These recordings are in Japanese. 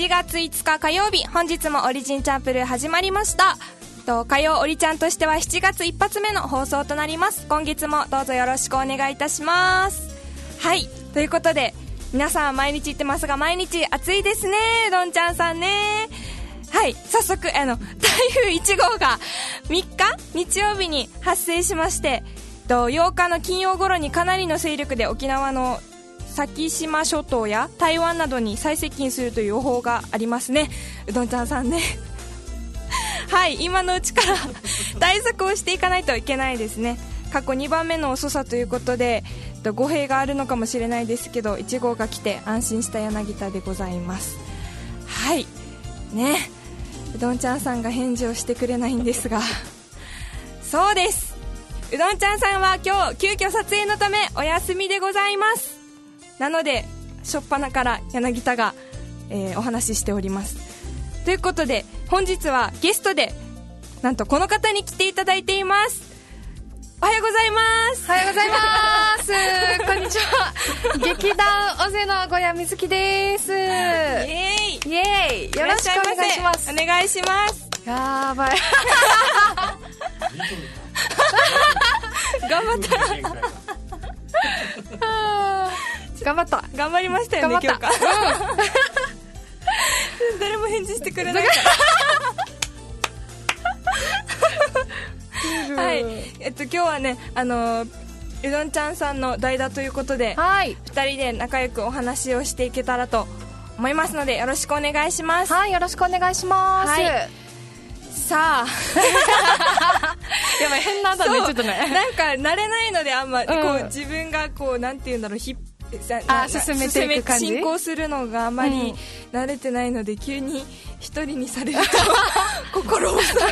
7月5日火曜日、本日もオリジンチャンプルー始まりました。火曜オリちゃんとしては7月一発目の放送となります。今月もどうぞよろしくお願いいたします。はい、ということで皆さん毎日言ってますが、毎日暑いですね、うどんちゃんさんね。はい、早速台風1号が3日日曜日に発生しまして、8日の金曜頃にかなりの勢力で沖縄の先島諸島や台湾などに最接近するという予報がありますね、うどんちゃんさんね。はい、今のうちから対策をしていかないといけないですね。過去2番目の遅さということで語弊があるのかもしれないですけど、1号が来て安心した柳田でございます。はいね、うどんちゃんさんが返事をしてくれないんですがそうです、うどんちゃんさんは今日急遽撮影のためお休みでございます。なので初っ端から柳田が、お話ししております。ということで本日はゲストでなんとこの方に来ていただいています。おはようございます。 おはようございますこんにちは。劇団オゼの小谷瑞希です。イエーイイエーイ、よろしくお願いします。 お願いします。 やばい頑張った頑張った、 頑張りましたよね、今日か、誰も返事してくれないからはい、今日はね、うどんちゃんさんの代打ということで、 はい、 2人で仲良くお話をしていけたらと思いますのでよろしくお願いします。 はい、よろしくお願いします。はい、 さあやばい、変なんだね、ちょっとね、 なんか慣れないのであんま、こう自分がこうなんていうんだろう、進めていく感じ、進行するのがあまり慣れてないので、急に一人にされると心細い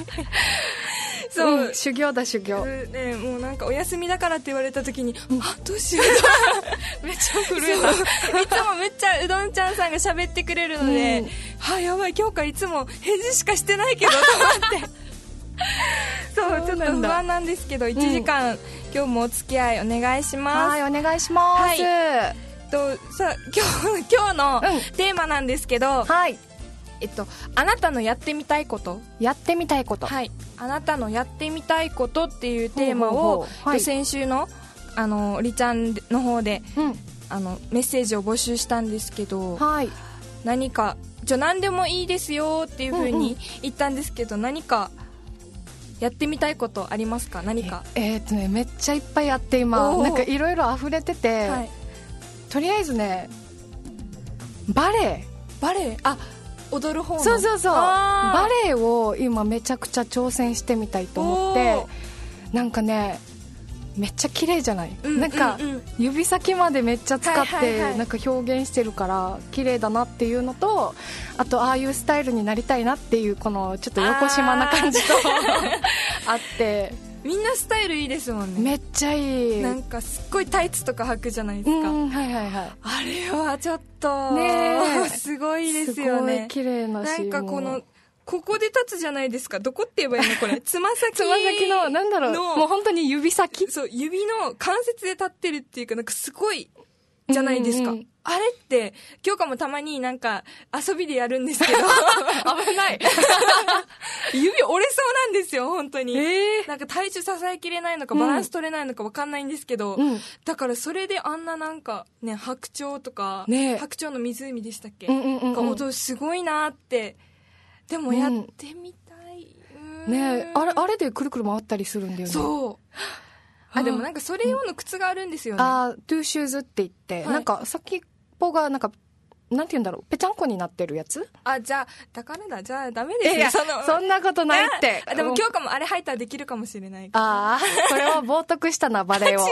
そう、 修行だ修行、 ね、もうなんかお休みだからって言われた時に、あ、どうしようめっちゃ震えた。いつもめっちゃうどんちゃんさんが喋ってくれるので、やばい、今日からいつも返事しかしてないけどと思ってそうちょっと不安なんですけど、1時間、今日もお付き合いお願いします。 はい、お願いします。はい、 さ今日のテーマなんですけど、 はい、 あなたのやってみたいこと、 やってみたいこと、 はい、あなたのやってみたいことっていうテーマを、先週のりちゃんの方で、メッセージを募集したんですけど、はい、何か何でもいいですよっていう風に言ったんですけど、何かやってみたいことありますか？何かめっちゃいっぱいあって、今なんかいろいろ溢れてて、はい、とりあえずね、バレエ、あ、踊る方の、そうバレエを今めちゃくちゃ挑戦してみたいと思って、なんかね、めっちゃ綺麗じゃない、なんか指先までめっちゃ使ってなんか表現してるから綺麗だなっていうのと、あとああいうスタイルになりたいなっていう、このちょっと横島な感じとあって、 みんなスタイルいいですもんね。 めっちゃいい。 なんかすっごいタイツとか履くじゃないですか、 はいはいはい、 あれはちょっとねすごいですよね。 すごい綺麗なし、 なんかここで立つじゃないですか。どこって言えばいいのこれ。つま先の、なんだろう、もう本当に指先、 そう、指の関節で立ってるっていうか、なんかすごいじゃないですか、あれって今日かもたまになんか遊びでやるんですけど危ない指折れそうなんですよ、本当に、なんか体重支えきれないのかバランス取れないのか分かんないんですけど、だからそれであんななんかね、白鳥とか、白鳥の湖でしたっけ、踊るすごいなって。でもやってみたい、 ね、あれでくるくる回ったりするんだよね。 そうでもなんかそれ用の靴があるんですよね。 トゥーシューズって言って、なんか先っぽがなんかなんて言うんだろう、ぺちゃんこになってるやつ。 じゃあだからじゃあダメですよ。 そんなことないって。 でも今日かもあれ履いたらできるかもしれない。 これは冒涜したな、バレエを。違う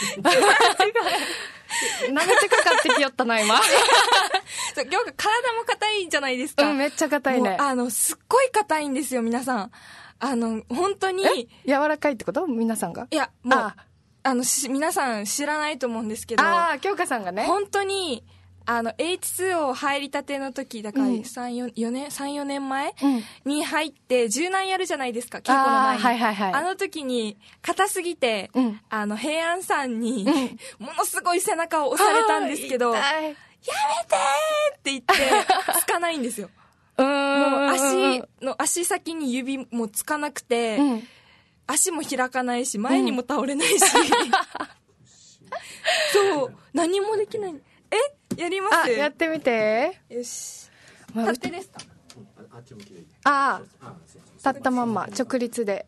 なめてかかってきよったな今今日体も硬いじゃないですか。 めっちゃ硬いね。 すっごい硬いんですよ、皆さん。本当に柔らかいってこと？皆さんが？ いや、もう皆さん知らないと思うんですけど、 京香さんがね、 本当にH2O 入りたての時だから、3,4 年前に入って柔軟やるじゃないですか、稽古の前に。あの時に硬すぎて、平安さんにものすごい背中を押されたんですけど、 って言ってつかないんですよ。もう足先に指もつかなくて、足も開かないし前にも倒れないし、そう何もできない。やります？ やってみて。 よし。立ってですか？ あっち向きでいい。立ったまんま直立で。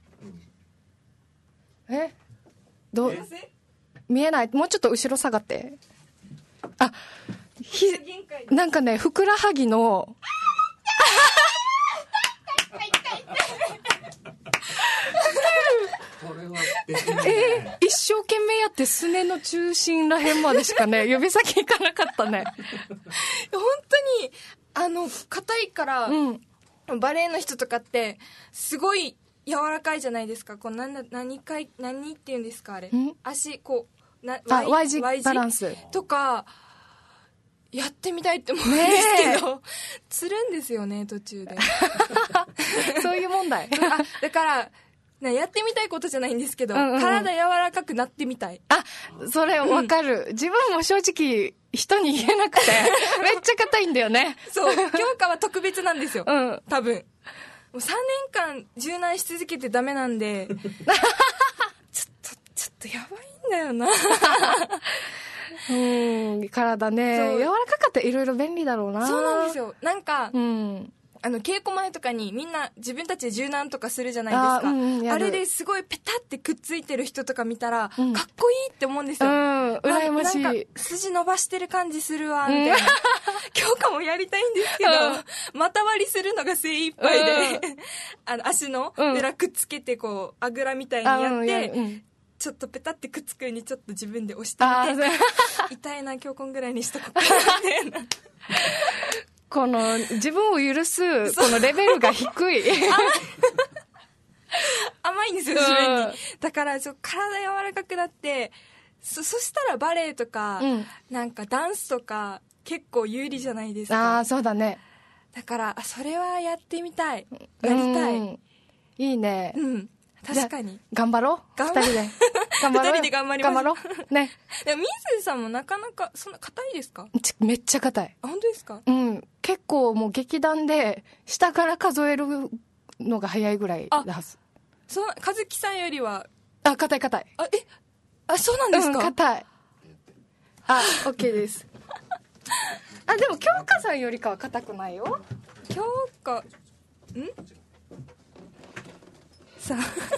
どう？見えない。もうちょっと後ろ下がって。なんかね、ふくらはぎの一生懸命やってすねの中心らへんまでしかね指先いかなかったね。 本当に硬いから、バレエの人とかってすごい柔らかいじゃないですか。こう何って言うんですかあれ。足こう Y 字バランスとかやってみたいって思うんですけど、つるんですよね途中で。 そういう問題。 だからやってみたいことじゃないんですけど、体柔らかくなってみたい。 それわかる。自分も正直人に言えなくてめっちゃ硬いんだよね。 そう、強化は特別なんですよ。多分もう3年間柔軟し続けてダメなんでちょっとやばいんだよな。 体ね柔らかかったらいろいろ便利だろうな。 そうなんですよ。なんか、稽古前とかにみんな自分たちで柔軟とかするじゃないですか。あれですごいペタってくっついてる人とか見たら、かっこいいって思うんですよ。 羨ましい。 なんか筋伸ばしてる感じするわみたいな。強化もやりたいんですけど、股割りするのが精一杯で、足の裏くっつけてこうあぐらみたいにやって、ちょっとペタってくっつくようにちょっと自分で押してみて、痛いな今日こんぐらいにしとこうかなみたいな。 この自分を許すこのレベルが低い。 甘いんですよ自分に。だから体柔らかくなって、そしたらバレエとか、なんかダンスとか結構有利じゃないですか。 そうだね。 だからそれはやってみたい。やりたい。 いいね。 確かに。 頑張ろう。2人で。 2人で頑張ります。 頑張ろう。ね。 でも、水瀬さんもなかなか、そんな硬いですか？ めっちゃ硬い。 本当ですか？ 結構もう劇団で、下から数えるのが早いぐらいだはず。 和樹さんよりは。 硬い。 そうなんですか？ 硬い。OK です。でも、京香さんよりかは硬くないよ。 京香、さ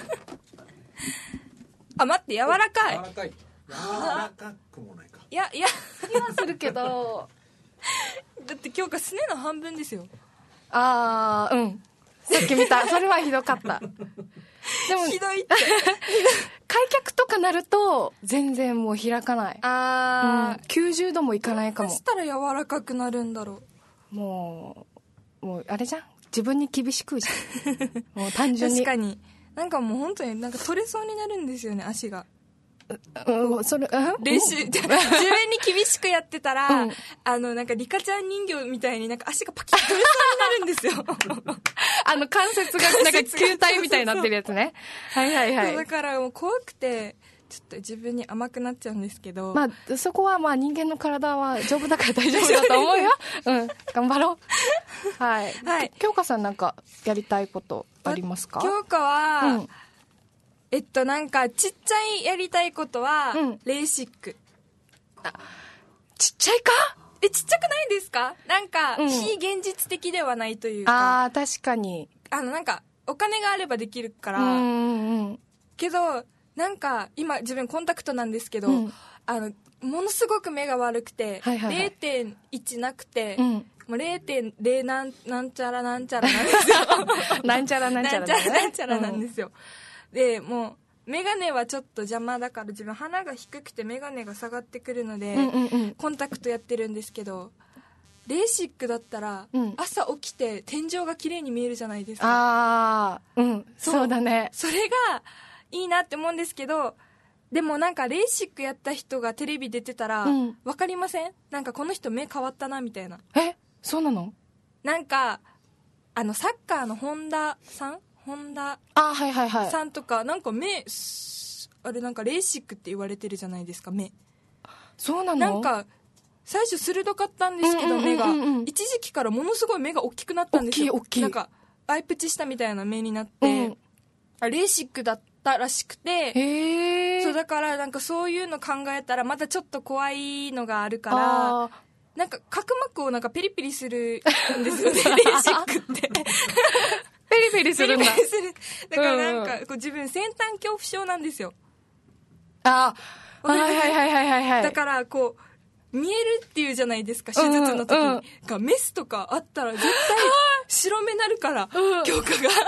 あ。待って、柔らかい。 柔らかくもないか。 いや、 気はするけど。 だって京香すねの半分ですよ。 さっき見た。それはひどかった。でも、 ひどいって。 開脚とかなると、全然もう開かない。90度もいかないかも。 どうしたら柔らかくなるんだろう。もう、あれじゃん。自分に厳しくじゃん。もう単純に。 確かに。なんかもう本当になんか取れそうになるんですよね、足が。 それ、 練習、自分に厳しくやってたら、なんかリカちゃん人形みたいになんか足がパキッと取れそうになるんですよ。 関節がなんか球体みたいになってるやつね。はい。 だからもう怖くて、ちょっと自分に甘くなっちゃうんですけど。 そこは人間の体は丈夫だから大丈夫だと思うよ。頑張ろう。はい。京香さんなんかやりたいことありますか？ 京香は、なんかちっちゃいやりたいことは、レーシック。 ちっちゃいか？ ちっちゃくないですか？なんか、非現実的ではないというか。 確かに。 なんか、お金があればできるから。けど、なんか、今自分コンタクトなんですけど、ものすごく目が悪くて、0.1 なくて、もう 0.0 なんちゃらなんちゃらなんですよ。 なんちゃらなんちゃらなんちゃらなんですよ。で、もう、メガネはちょっと邪魔だから自分鼻が低くてメガネが下がってくるので、コンタクトやってるんですけど、レーシックだったら、朝起きて天井が綺麗に見えるじゃないですか。 そうだね。 それがいいなって思うんですけど、でもなんかレーシックやった人がテレビ出てたら、わかりません？なんかこの人目変わったなみたいな。 そうなの？ なんか、サッカーの本田さんとか、なんか目、あれなんかレーシックって言われてるじゃないですか、目。 そうなの？ なんか、 最初鋭かったんですけど、目が一時期からものすごい目が大きくなったんですよ。 大きいなんかアイプチしたみたいな目になって、レーシックだったらしくて、そうだからなんかそういうの考えたらまだちょっと怖いのがあるから、なんか角膜をなんかペリペリするんですよね、レーシックってペリペリするんだ。 だからなんかこう自分先端恐怖症なんですよ。 はい。 だからこう見えるっていうじゃないですか、手術の時に、メスとかあったら絶対白目なるから、強化が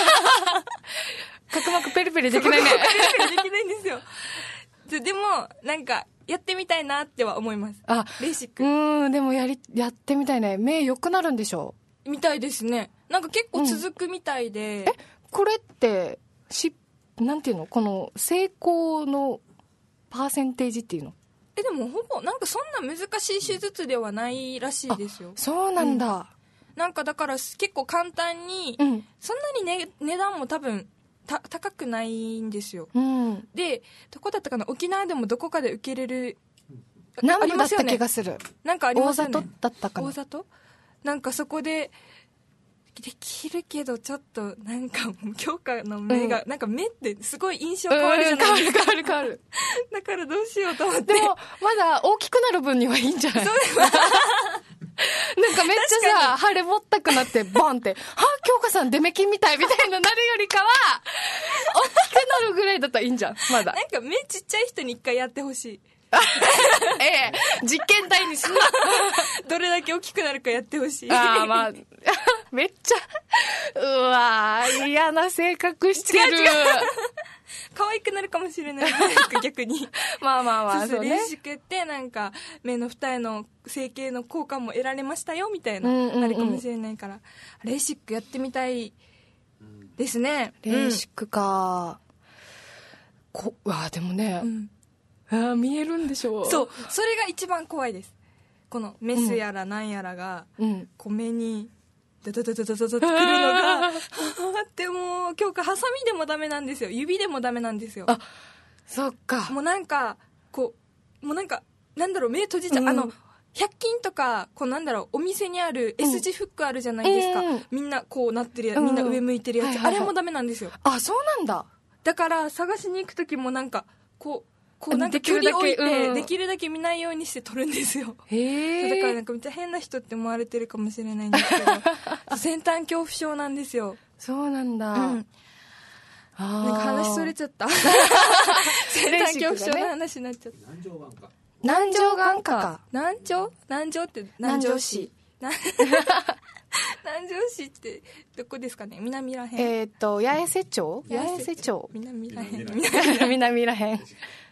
角膜ペリペリできないね。 ペリペリできないんですよ。でもなんかやってみたいなっては思います。レーシック。 でもやってみたいね。目良くなるんでしょ？ みたいですね。なんか結構続くみたいで。 これってなんていうの、この成功のパーセンテージっていうの？ でもほぼなんかそんな難しい手術ではないらしいですよ。 そうなんだ。 なんかだから結構簡単に、そんなに、値段も多分高くないんですよ。で、どこだったかな、沖縄でもどこかで受けれる、 南部だった気がする。 なんかありますよね。 大里だったかな。 大里？なんかそこでできるけどちょっとなんか強化の目が、なんか目ってすごい印象変わるじゃないですか。 変わるだからどうしようと思って。 でもまだ大きくなる分にはいいんじゃない？なんかめっちゃ腫れぼったくなってボンって京香さんデメキンみたいなるよりかは大きくなるぐらいだったらいいんじゃん。まだなんか目ちっちゃい人に一回やってほしい。 実験台にすんな。 どれだけ大きくなるかやってほしい。 めっちゃうわー、嫌な性格してる。 可愛くなるかもしれない逆に。そうね。レーシックってなんか目の二重の整形の効果も得られましたよみたいな、あるかもしれないから、レーシックやってみたいですね。 レーシックか。でもね、見えるんでしょう。 そう、それが一番怖いです。このメスやらなんやらが、こう目にダダダダダダダってくるのがでも今日ハサミでもダメなんですよ、指でもダメなんですよ。 そっか。 もうなんかこう、もうなんかなんだろう、目閉じちゃう、100均とかこうなんだろう、お店にある S 字フックあるじゃないですか、みんなこうなってるやつ、みんな上向いてるやつ、あれもダメなんですよ。 そうなんだ。 だから探しに行く時もなんかこうなんか距離置いてできるだけ見ないようにして撮るんですよ。だからなんかめっちゃ変な人って思われてるかもしれないんですけど先端恐怖症なんですよ。 そうなんだ。 なんか話それちゃった先端恐怖症の話になっちゃった。 南城眼科か。 南城って南城市南城市ってどこですかね？南らへん。 八重瀬町南らへん。南らへん。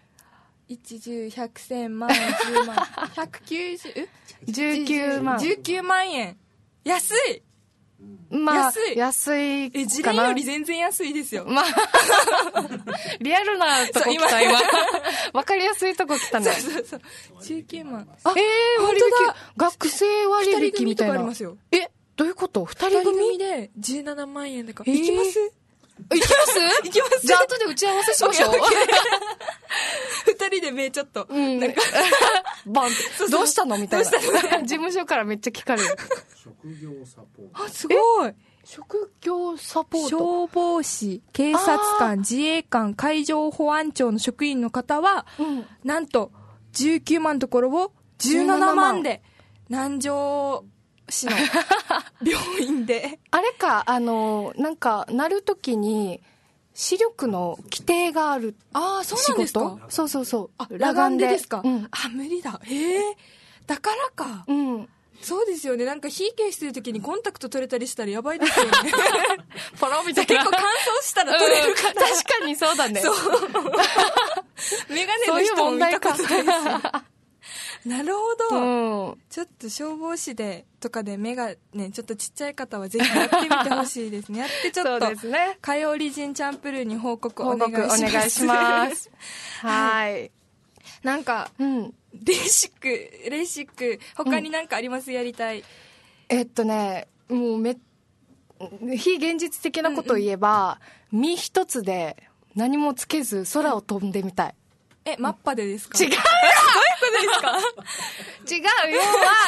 1、10、100、1000万、10万、190、19万円。安い。 安いかな。 ジレンより全然安いですよ。 リアルなとこ来た、今。わかりやすいとこ来たね。 そう。19万。 割引。学生割引みたいな。 ありますよ。 どういうこと？二人組で17万円だから。行きます？ 行きます。じゃあ後で打ち合わせしましょう。 二人で目ちょっと。なんかバンって。どうしたのみたいな。事務所からめっちゃ聞かれる。 職業サポート。 すごい。 職業サポート。 消防士、警察官、自衛官、海上保安庁の職員の方は、なんと19万のところを17万で、南城市の病院で。 あれか、なんか、なるときに、視力の規定がある。 そうなんですか？ そう。 裸眼でですか？無理だ。だからか。そうですよね。なんか火消してるときにコンタクト取れたりしたらやばいですよね。 ポロみたいな。 結構乾燥したら取れるから。 確かにそうだね。そう。 メガネの人も見たことないですよ。なるほど、ちょっと消防士でとかで目がねちょっとちっちゃい方はぜひやってみてほしいですね。やってちょっと火曜リジンチャンプルーに報告お願いします。 はい。 なんか、レーシック他になんかあります？やりたい。 もう非現実的なことを言えば、身一つで何もつけず空を飛んでみたい。 マッパでですか？ 違う違う、要は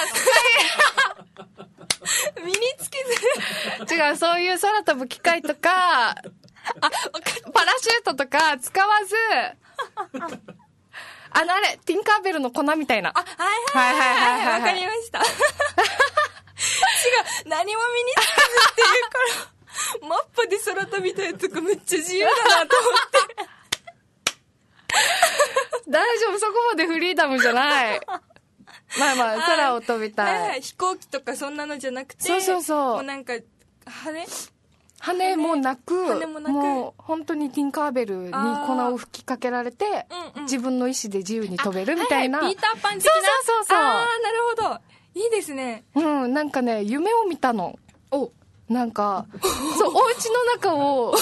身につけず違う、そういう空飛ぶ機械とかパラシュートとか使わずあれティンカーベルの粉みたいな。 はいわかりました。違う、何も身につけずっていうからマッパで空飛びたいとかめっちゃ自由だなと思って大丈夫、そこまでフリーダムじゃない。まあ空を飛びたい。 飛行機とかそんなのじゃなくて、 そうもうなんか羽もなく、もう本当にティンカーベルに粉を吹きかけられて、自分の意思で自由に飛べるみたいな。 ピーターパン的な。 そう。 なるほど。いいですね。 なんかね、夢を見たの。なんか、そう、お家の中を、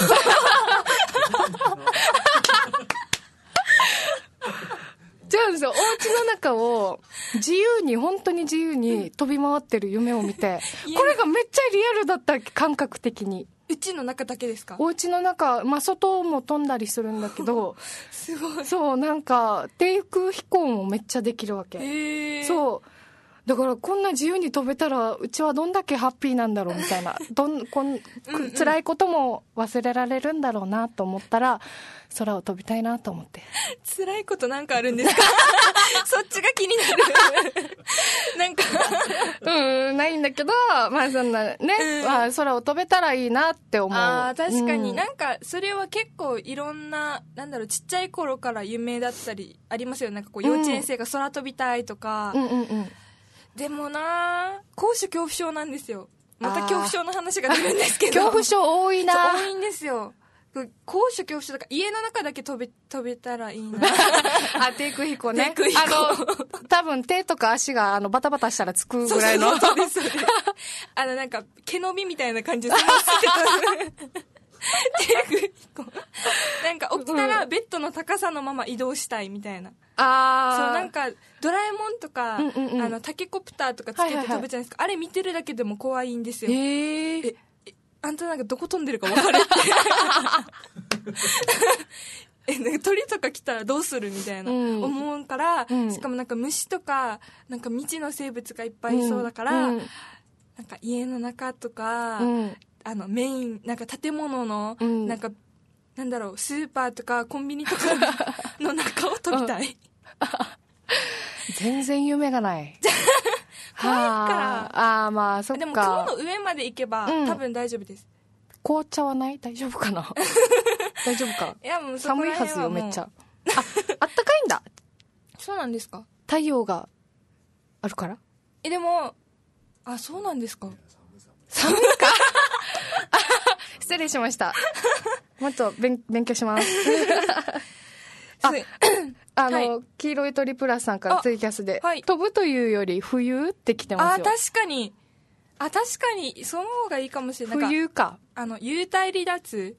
違うんですよ。お家の中を本当に自由に飛び回ってる夢を見て、これがめっちゃリアルだった、感覚的に。 うちの中だけですか？ お家の中、外も飛んだりするんだけど、 すごい。 そう、なんか、低空飛行もめっちゃできるわけ。そう。だからこんな自由に飛べたらうちはどんだけハッピーなんだろうみたいな辛いことも忘れられるんだろうなと思ったら空を飛びたいなと思って。 辛いことなんかあるんですか？そっちが気になる。なんかないんだけど、そんなね、空を飛べたらいいなって思う。 確かに、なんかそれは結構いろんな、ちっちゃい頃から夢だったりありますよ。なんか幼稚園生が空飛びたいとか。でもな、高所恐怖症なんですよ。また恐怖症の話が出るんですけど。 恐怖症多いな。 多いんですよ。高所恐怖症だから家の中だけ飛べたらいいな。 低空飛行ね。多分手とか足がバタバタしたらつくぐらいの。 そうです。なんか毛伸びみたいな感じで。なんか起きたらベッドの高さのまま移動したいみたいな。そう、なんかドラえもんとか、タケコプターとかつけて飛ぶじゃないですか。あれ見てるだけでも怖いんですよ。あんたなんかどこ飛んでるか分かるってなんか鳥とか来たらどうするみたいな、思うから、しかもなんか虫とかなんか未知の生物がいっぱいいそうだから、なんか家の中とか、メインなんか建物の、なんかスーパーとかコンビニとかの中を飛びたい。 全然夢がない。 怖いから。 そっか。 でも雲の上まで行けば、多分大丈夫です。 紅茶はない？大丈夫かな？大丈夫か？ いや、もう寒いはずよ、めっちゃ。あったかいんだ。 そうなんですか？ 太陽があるから？ でも、そうなんですか？ 寒いか？失礼しました。もっと勉強します。黄色い鳥プラスさんからツイキャスで、飛ぶというより冬って来てますよ。 確かにその方がいいかもしれない。 冬か。 幽体離脱。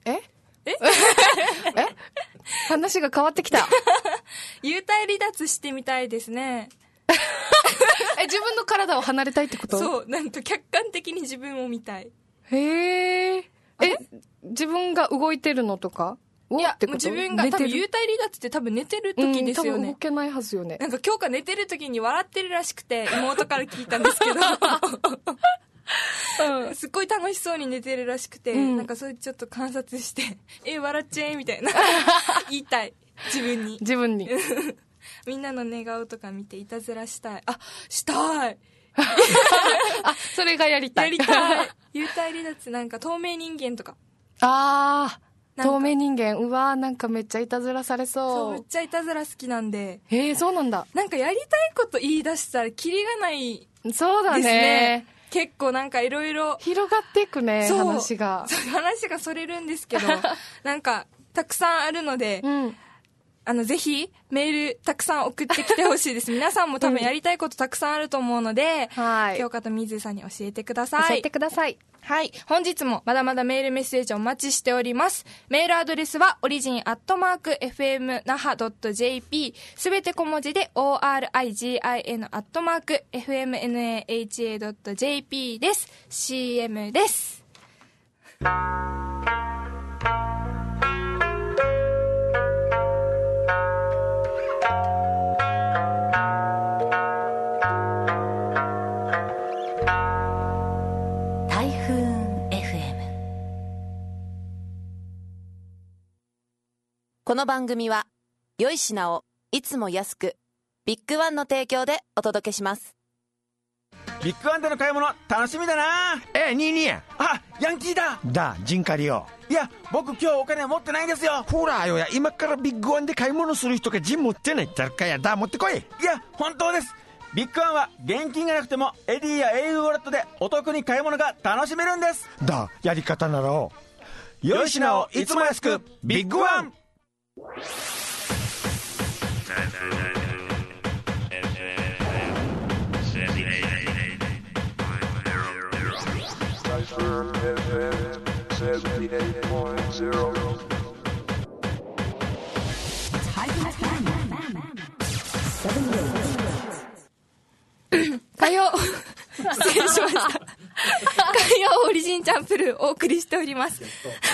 話が変わってきた。 幽体離脱してみたいですね。 自分の体を離れたいってこと？ そう、なんか客観的に自分を見たい。 へえ。自分が動いてるのとか？ いや、もう自分が多分幽体離脱って多分寝てる時ですよね。 多分動けないはずよね。 なんか今日か寝てる時に笑ってるらしくて、妹から聞いたんですけど、すっごい楽しそうに寝てるらしくて、なんかそれちょっと観察して、笑っちゃえみたいな言いたい、自分にみんなの寝顔とか見ていたずらしたい。したい。 それがやりたい。 幽体離脱、なんか透明人間とか。 透明人間、なんかめっちゃいたずらされそう。 そう、めっちゃいたずら好きなんで。 そうなんだ。 なんかやりたいこと言い出したらキリがないですね。 そうだね。 結構なんかいろいろ広がっていくね、話がそれるんですけど、なんかたくさんあるので、ぜひメールたくさん送ってきてほしいです。皆さんも多分やりたいことたくさんあると思うので、京香と水さんに教えてください。 教えてください。 はい。本日もまだまだメールメッセージお待ちしております。メールアドレスはorigin@fmnaha.jp、 すべて小文字で origin@fmnaha.jp です。CM です。 の番組は良い品をいつも安く、ビッグワンの提供でお届けします。 ビッグワンでの買い物楽しみだな。 ニーニーや。 あ、ヤンキーだ。 ジンカリよ。 いや、僕今日お金持ってないんですよ。 ほらよや、今からビッグワンで買い物する人がジン持ってないったらかや。持ってこい。 いや、本当です。ビッグワンは現金がなくてもエディや au ウォレットでお得に買い物が楽しめるんです。 やり方ならを。 良い品をいつも安く、ビッグワン。 火曜失礼しました火曜オリジンチャンプルーお送りしております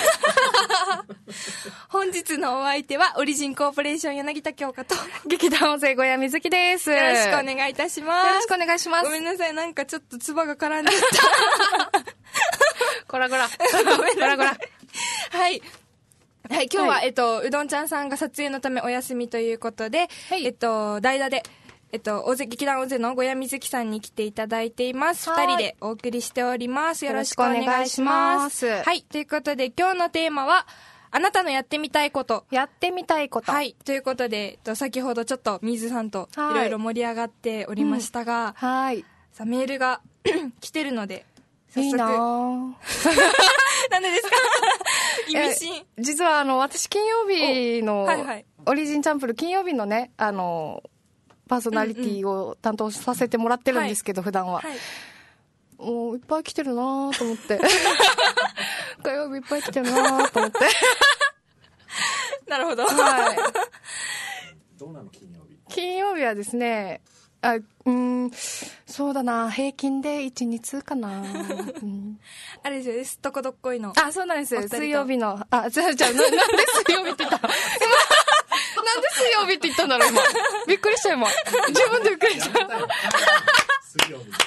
本日のお相手はオリジンコーポレーション柳田京香と劇団大勢小屋水木です。 よろしくお願いいたします。 よろしくお願いします。 ごめんなさい、なんかちょっと唾が絡んでたこらごらごめんなさい。はい、今日は、 はうどんちゃんさんが撮影のためお休みということで、 はい、 代打で劇団大勢の小屋水木さんに来ていただいています。2人でお送りしております。よろしくお願いします。はい、ということで今日のテーマはあなたのやってみたいこと。 やってみたいこと。 はい、ということで先ほどちょっと水さんといろいろ盛り上がっておりましたが、 はい、 さあメールが来てるので早速。 いいななんでですか意味深。 実は私金曜日の、 はいはい、 オリジンチャンプル金曜日のねパーソナリティを担当させてもらってるんですけど、普段は、はい、もういっぱい来てるなと思って火曜日いっぱい来てるなと思ってなるほど、 はい、 どうなの金曜日。 金曜日はですね、そうだな、平均で 1,2 通かな、 あれですよね、すっとこどっこいの。 あ、そうなんですよ。水曜日の、なんで水曜日って言ったなんで水曜日って言ったんだろう今。びっくりした今。自分でびっくりした。水曜日。違う。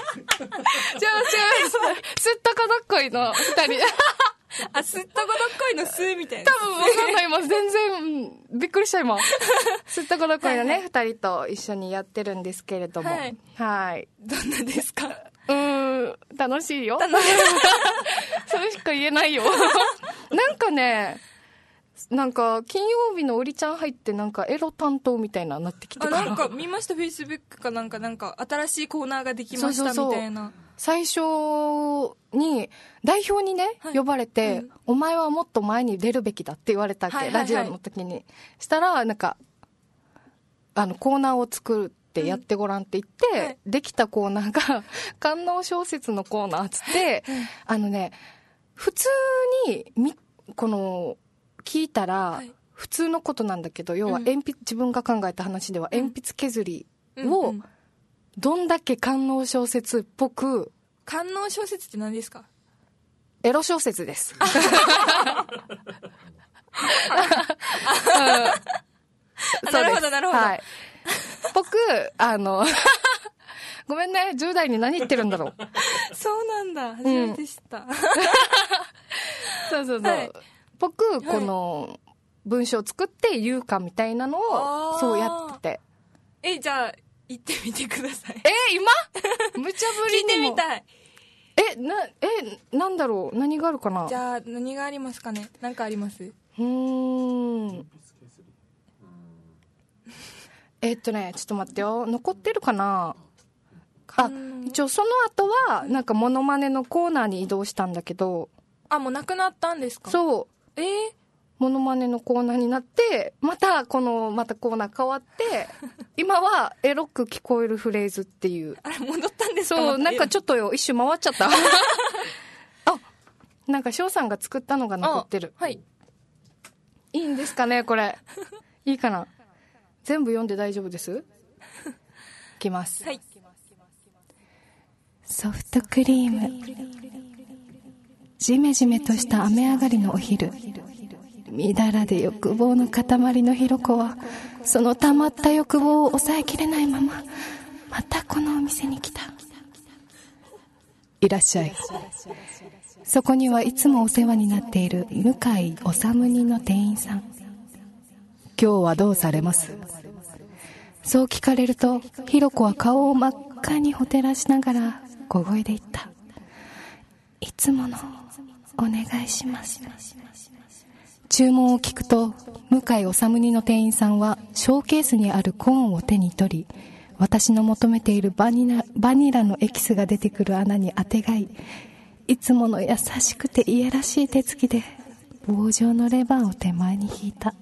すっとこどっこいの2人。 あ、すっとこどっこいのすみたいな。 多分わかんない今。全然、びっくりした今。すっとこどっこいのね、2人と一緒にやってるんですけれども。はい。 どんなですか？ 楽しいよ。それしか言えないよ。なんか金曜日のオリちゃん入ってなんかエロ担当みたいななってきてから、 なんか見ました。フェイスブックかなんか新しいコーナーができましたみたいな。そう最初に代表にね、呼ばれて、お前はもっと前に出るべきだって言われたっけ、ラジオの時に。したらなんかコーナーを作ってやってごらんって言って、できたコーナーが官能小説のコーナーっつって、普通にこの聞いたら普通のことなんだけど、要は自分が考えた話では鉛筆削りをどんだけ官能小説っぽく。 官能小説って何ですか？ エロ小説です。 なるほどなるほど。はい。 僕ごめんね、10代に何言ってるんだろう。 そうなんだ、初めて知った。 そう。はい僕、この文章を作って言うかみたいなのをそうやってて。じゃあ言ってみてください。 今無茶ぶりにも聞いてみたい。 なんだろう、何があるかな。 じゃあ何がありますかね。何かあります？ちょっと待ってよ、残ってるかな。一応その後はなんかモノマネのコーナーに移動したんだけど。 もうなくなったんですか？ そう。モノマネのコーナーになって、またコーナー変わって、今はエロく聞こえるフレーズっていう。 あれ戻ったんですか？ そう、なんかちょっと一周回っちゃった。なんか翔さんが作ったのが残ってる。 はい。 いいんですかね、これ。いいかな。全部読んで大丈夫です？いきます。 はい。 ソフトクリーム。ジメジメとした雨上がりのお昼。みだらで欲望の塊のひろこは、その溜まった欲望を抑えきれないまま、またこのお店に来た。いらっしゃい。そこにはいつもお世話になっている向井治の店員さん。 今日はどうされます？そう聞かれると、ひろこは顔を真っ赤にほてらしながら小声で言った。いつものお願いします。注文を聞くと、向井治煮の店員さんはショーケースにあるコーンを手に取り、私の求めているバニラのエキスが出てくる穴にあてがい、いつもの優しくていやらしい手つきで棒状のレバーを手前に引いた。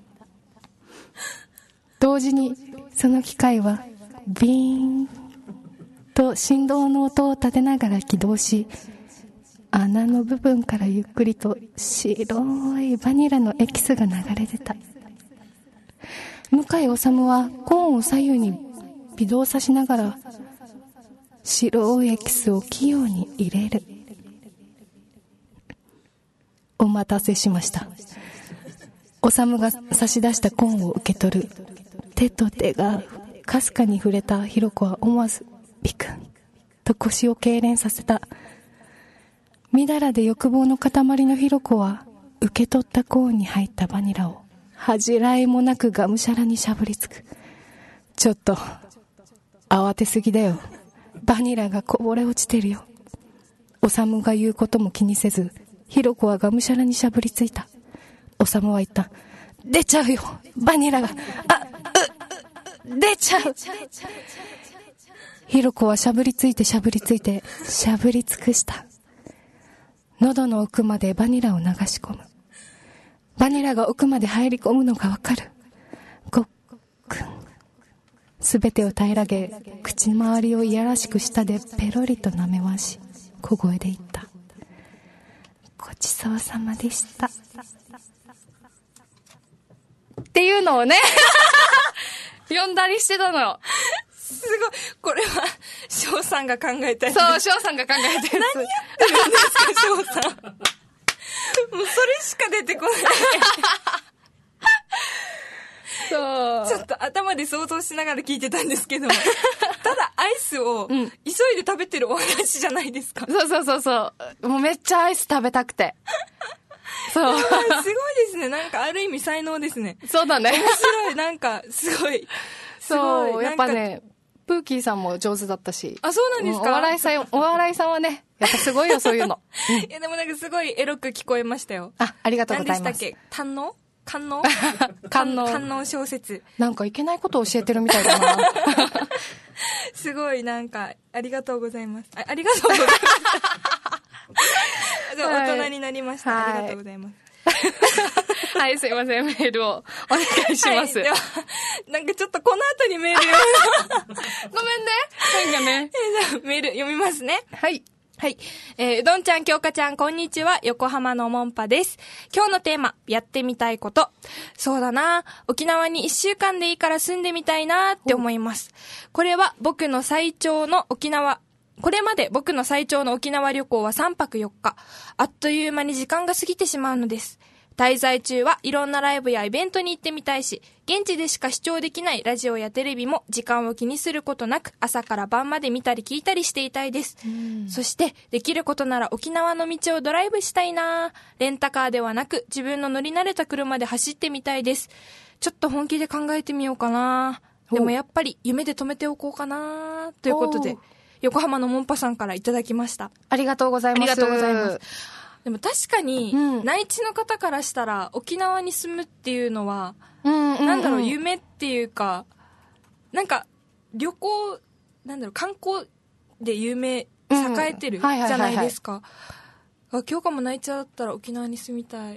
同時にその機械はビーンと振動の音を立てながら起動し、穴の部分からゆっくりと白いバニラのエキスが流れ出た。向井治はコーンを左右に微動さしながら白いエキスを器用に入れる。お待たせしました。治が差し出したコーンを受け取る。手と手がかすかに触れたひろこは思わずビクンと腰を痙攣させた。みだらで欲望の塊のひろこは受け取ったコーンに入ったバニラを恥じらいもなくがむしゃらにしゃぶりつく。ちょっと慌てすぎだよ。バニラがこぼれ落ちてるよ。治が言うことも気にせず、ひろこはがむしゃらにしゃぶりついた。治は言った。出ちゃうよ、バニラが。出ちゃう。ひろこはしゃぶりついてしゃぶりついてしゃぶり尽くした。喉の奥までバニラを流し込む。バニラが奥まで入り込むのがわかる。ごっくん。すべてを平らげ、口周りをいやらしく舌でペロリと舐め回し、小声で言った。ごちそうさまでした。っていうのをね読んだりしてたのよ。 すごい。これは翔さんが考えたやつ。 そう、翔さんが考えたやつ。 何やってるんですか、翔さん。もうそれしか出てこないそう。 ちょっと頭で想像しながら聞いてたんですけども、ただアイスを急いで食べてるお話じゃないですか。 そうもうめっちゃアイス食べたくて。そう。 すごいですね。なんかある意味才能ですね。 そうだね。 面白い。なんかすごい。 そう、やっぱね、プーキーさんも上手だったし。 あ、そうなんですか？ お笑いさんはね、やっぱすごいよ、そういうの。 いや、でもなんかすごいエロく聞こえましたよ。 ありがとうございます。 何でしたっけ？官能小説。 なんかいけないことを教えてるみたいだな。 すごいなんか、ありがとうございます。ありがとうございます。大人になりました。はい、ありがとうございます。 はい、すいません。メールをお願いします。 はい、では、なんかちょっとこの後にメールごめんね。なんかね。 じゃあメール読みますね。 はい。 はい。うどんちゃん、きょうかちゃん、こんにちは。横浜のもんぱです。今日のテーマ、やってみたいこと。そうだな。沖縄に1週間でいいから住んでみたいなって思います。これまで僕の最長の沖縄旅行は3泊4日。あっという間に時間が過ぎてしまうのです。滞在中はいろんなライブやイベントに行ってみたいし、現地でしか視聴できないラジオやテレビも時間を気にすることなく朝から晩まで見たり聞いたりしていたいです。そしてできることなら沖縄の道をドライブしたいな。レンタカーではなく自分の乗り慣れた車で走ってみたいです。ちょっと本気で考えてみようかな。でもやっぱり夢で止めておこうかな。ということで横浜のもんぱさんからいただきました。 ありがとうございます。 ありがとうございます。でも確かに、内地の方からしたら沖縄に住むっていうのは、なんだろう、夢っていうか、なんか旅行、なんだろう、観光で有名、栄えてるじゃないですか。今日かも内地だったら沖縄に住みたい。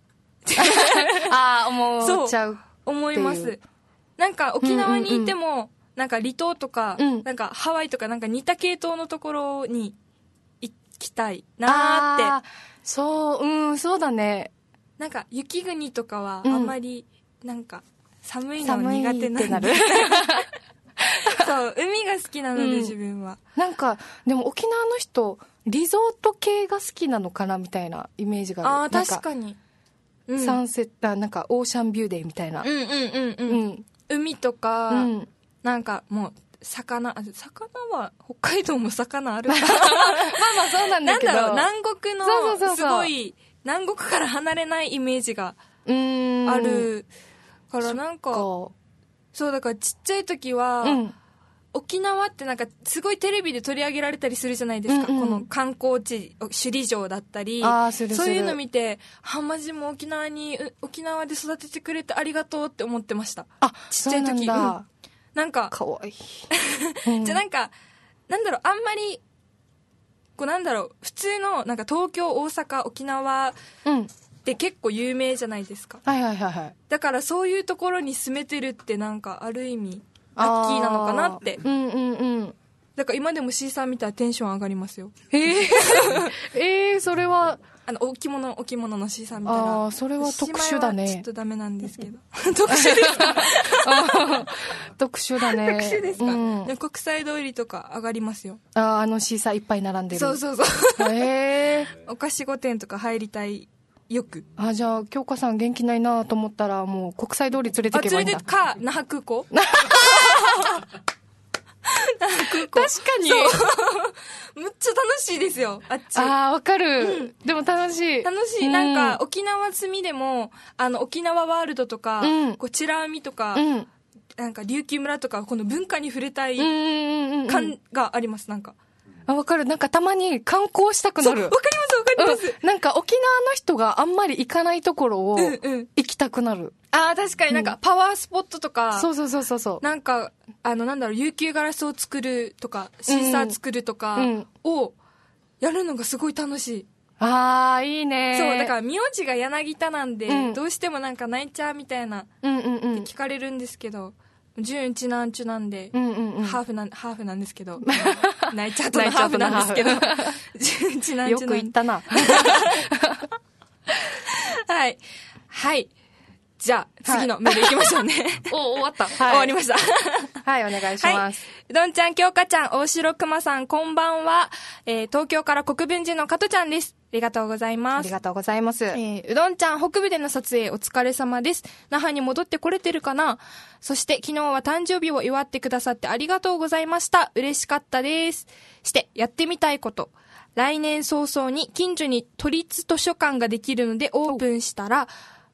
思っちゃう。 思います。なんか沖縄にいても、なんか離島とか、なんかハワイとかなんか似た系統のところに行きたいなーって。 そうだね。 なんか雪国とかはあんまりなんか寒いの苦手なんで。そう、海が好きなので自分は。 なんかでも沖縄の人リゾート系が好きなのかなみたいなイメージがある。 確かに。 サンセット、なんかオーシャンビューデーみたいな。 海とか、なんかもう魚は北海道も魚あるからまあそうなんだけど、なんだろう、南国のすごい南国から離れないイメージがあるだからなんかそうだからちっちゃい時は、沖縄ってなんかすごいテレビで取り上げられたりするじゃないですか、この観光地首里城だったり、そういうの見てマジも沖縄で育ててくれてありがとうって思ってました。ちっちゃい時なんかかわいいじゃあなんかなんだろう、あんまりこうなんだろう、普通のなんか東京大阪沖縄って結構有名じゃないですか。だからそういうところに住めてるってなんかある意味ラッキーなのかなって。だから今でも C さん見たらテンション上がりますよ。 それは置物の C さん見たら。 それは特殊だね。 ちょっとダメなんですけど。特殊ですか？ 特殊だね。 特殊ですか？国際通りとか上がりますよ。 シーサーいっぱい並んでる。 そう。お菓子御殿とか入りたい。よく。 じゃあ京香さん元気ないなと思ったらもう国際通り連れてけばいいんだ。 連れて那覇空港確かにむっちゃ楽しいですよ、あっち。 わかる、でも楽しい。 なんか沖縄住みでも沖縄ワールドとか、こうチラ海とか、なんか琉球村とかこの文化に触れたい感があります。なんかわかる。なんかたまに観光したくなる。 わかります。 なんか沖縄の人があんまり行かないところを行きたくなる。 確かになんかパワースポットとか。 そう。なんかなんだろう、琉球ガラスを作るとか、シーサー作るとかをやるのがすごい楽しい。 いいね。 そう、だから名字が柳田なんで、どうしてもなんか泣いちゃうみたいなって聞かれるんですけど、純一なんちゅなんで、ハーフなんですけど、泣いちゃうとのハーフなんですけど、純一なんちゅよく言ったな。 はい。じゃあ、次のメール行きましょうね。 終わった。 終わりました。 はい、お願いします。 うどんちゃん、きょうかちゃん、大城くまさん、こんばんは。東京から国分寺の加トちゃんです。ありがとうございます。 ありがとうございます。 うどんちゃん、北部での撮影お疲れ様です。那覇に戻ってこれてるかな？そして昨日は誕生日を祝ってくださってありがとうございました。嬉しかったです。してやってみたいこと。来年早々に近所に都立図書館ができるのでオープンしたら、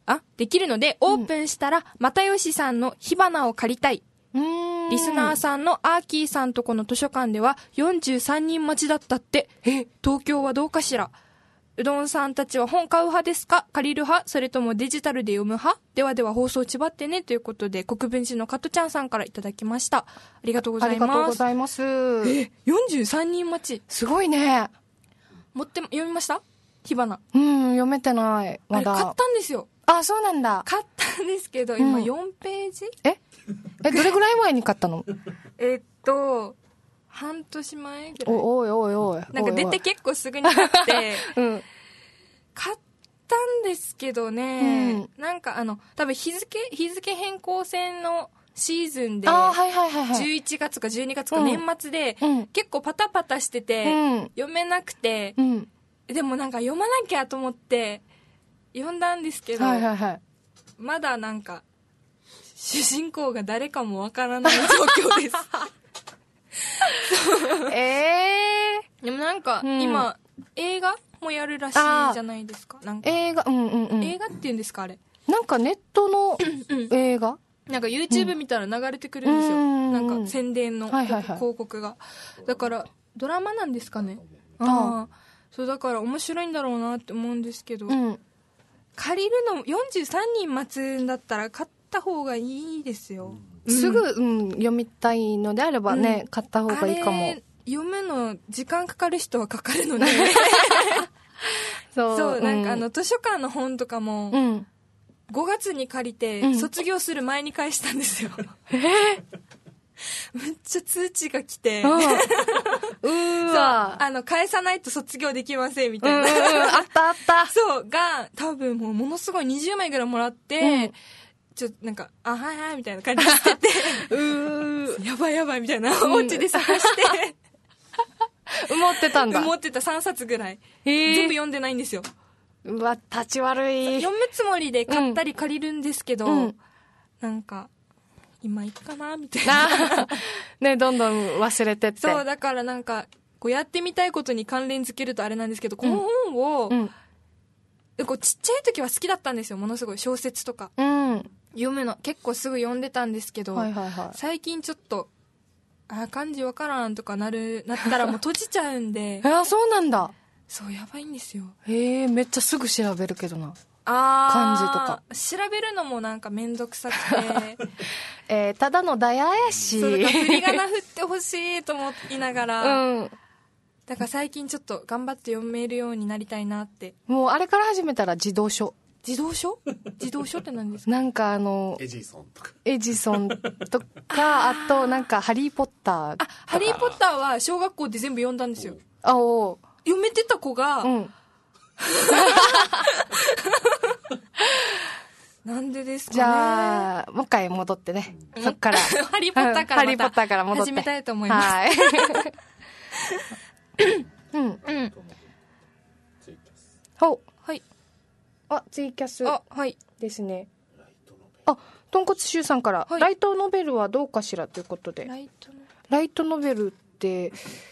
又吉さんの火花を借りたい。リスナーさんのアーキーさんとこの図書館では43人待ちだったって。東京はどうかしら。うどんさんたちは本買う派ですか？借りる派？それともデジタルで読む派？では放送ちばってね。ということで国分寺の加トちゃんさんからいただきました。ありがとうございます。 ありがとうございます。 43人待ち。 すごいね。 読みました？火花。 読めてない。まだ。 買ったんですよ。 そうなんだ。 買ったんですけど、今4ページ？ どれぐらい前に買ったの？ 半年前ぐらい。 おい。 なんか出て結構すぐに買って、買ったんですけどね、なんか多分日付変更線のシーズンで、11月か12月か年末で、結構パタパタしてて、読めなくて、でもなんか読まなきゃと思って読んだんですけど、まだなんか主人公が誰かもわからない状況です。でもなんか今映画もやるらしいじゃないですか。なんか映画映画っていうんですか、あれ。 なんかネットの映画なんか YouTube 見たら流れてくるんですよ。なんか宣伝の広告が。だからドラマなんですかね。そうだから面白いんだろうなって思うんですけど、借りるの43人待つんだったら買った方がいいですよ。 すぐ、読みたいのであればね、買った方がいいかも。 あれ読むの時間かかる人はかかるのでそう、なんか図書館の本とかも、5月に借りて、卒業する前に返したんですよ。めっちゃ通知が来てそう返さないと卒業できませんみたいなあったそうが多分ものすごい20枚ぐらいもらって、ちょっとなんかはいみたいな感じしててやばいみたいなお家で探して埋もってたんだ。 埋もってた3冊ぐらい全部読んでないんですよ。 うわ立ち悪い。 読むつもりで買ったり借りるんですけど、なんか今いいかなみたいなね、どんどん忘れてって。 そうだからなんかこうやってみたいことに関連づけるとあれなんですけど、この本を、こうちっちゃい時は好きだったんですよ、ものすごい小説とか、 読むの結構すぐ読んでたんですけど、 はいはいはい、 最近ちょっと漢字わからんとかなったらもう閉じちゃうんでそうなんだ。 そうやばいんですよ。 へえ、めっちゃすぐ調べるけどな。 漢字とか調べるのもなんかめんどくさくてただのダヤやし、 そうだから振り仮名振ってほしいと思いながら、 うん、 だから最近ちょっと頑張って読めるようになりたいなって。 もうあれから始めたら児童書児童書って何ですか？ なんかエジソンとかあとなんかハリーポッター。 ハリーポッターは小学校で全部読んだんですよ。 読めてた子が、なんでですかね。 じゃあもう一回戻ってね、そっからハリーポッターからまた始めたいと思います。はいほう、はい、ツイキャスですね。とんこつしゅうさんから、ライトノベルはどうかしらということで、ライトノベルって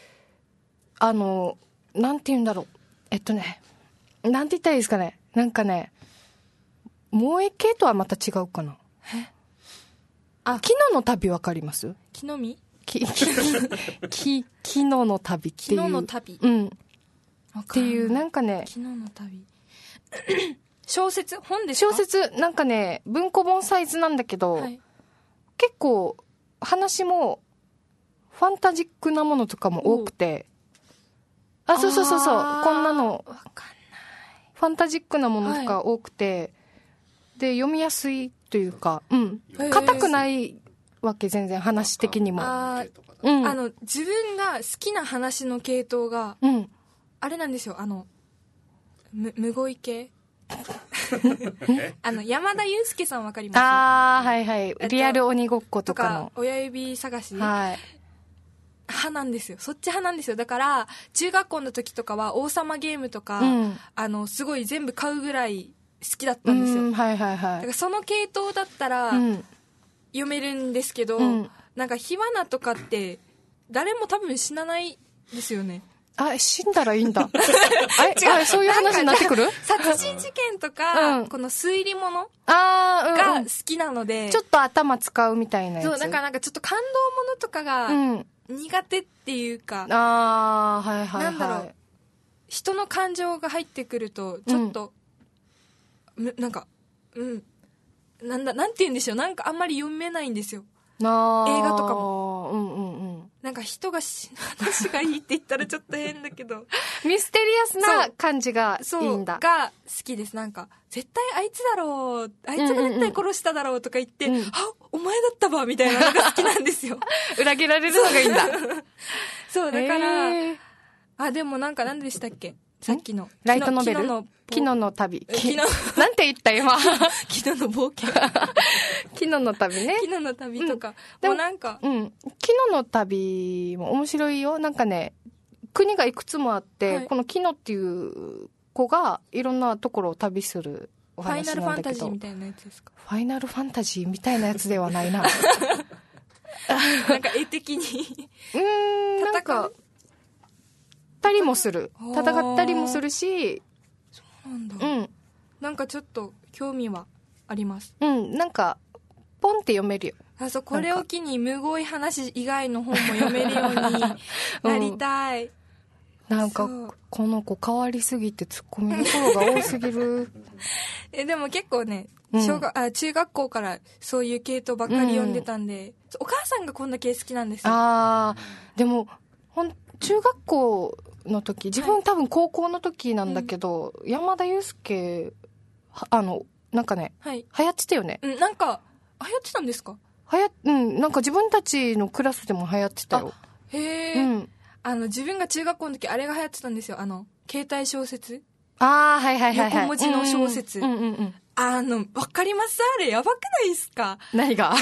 なんて言うんだろう、なんて言ったらいいですかね。なんかね、萌え系とはまた違うかな。昨日の旅わかります？ 木の実？ 昨日の旅っていう。 昨日の旅。 っていう、なんかね。 昨日の旅。小説？本ですか？ 小説、なんかね、文庫本サイズなんだけど、結構、話も、ファンタジックなものとかも多くて、そう、こんなの、 わかんない。 ファンタジックなものとか多くて、で、読みやすいというか、硬くないわけ、全然話的にも。 自分が好きな話の系統が、あれなんですよ、むごい系山田裕介さんわかります？ はいはい。リアル鬼ごっことかの。 親指探し。派なんですよ。そっち派なんですよ。だから、中学校の時とかは王様ゲームとか、すごい全部買うぐらい好きだったんですよ。だからその系統だったら、読めるんですけど、なんか火花とかって、誰も多分死なないですよね。 死んだらいいんだ。そういう話になってくる？ 殺人事件とか、この推理物が好きなので、 ちょっと頭使うみたいなやつ。 そう、なんかちょっと感動物とかが苦手っていうか、なんだろう、人の感情が入ってくると、ちょっと、なんか、なんて言うんでしょう、なんかあんまり読めないんですよ。映画とかも。なんか人が話がいいって言ったらちょっと変だけど。 ミステリアスな感じがいいんだ。 が好きです。なんか、絶対あいつだろう、あいつが絶対殺しただろうとか言って、お前だったわみたいなのが好きなんですよ。 裏切られるのがいいんだ。 そう、だから、でもなんか何でしたっけ？さっきの。 ライトノベル？昨日の旅。なんて言った今。 昨日の冒険。 昨日の旅ね。 昨日の旅とか。でもなんか。 昨日の旅も面白いよ。なんかね、国がいくつもあって、この昨日っていう子がいろんなところを旅するお話なんだけど。 ファイナルファンタジーみたいなやつですか？ ファイナルファンタジーみたいなやつではないな。 なんか絵的に。 なんか、戦ったりもするし、 そうなんだ。なんかちょっと興味はあります。 なんかポンって読めるよ。 これを機にむごい話以外の本も読めるようになりたい。 なんかこの子変わりすぎてツッコミの頃が多すぎる。 でも結構ね、中学校からそういう系統ばっかり読んでたんで、お母さんがこんな系好きなんですよ。 でも中学校の時、自分多分高校の時なんだけど、山田裕介なんかね、流行ってたよね。 なんか流行ってたんですか？ なんか自分たちのクラスでも流行ってたよ。 へえ。自分が中学校の時あれが流行ってたんですよ。携帯小説。横文字の小説。わかります？あれやばくないですか？ 何が？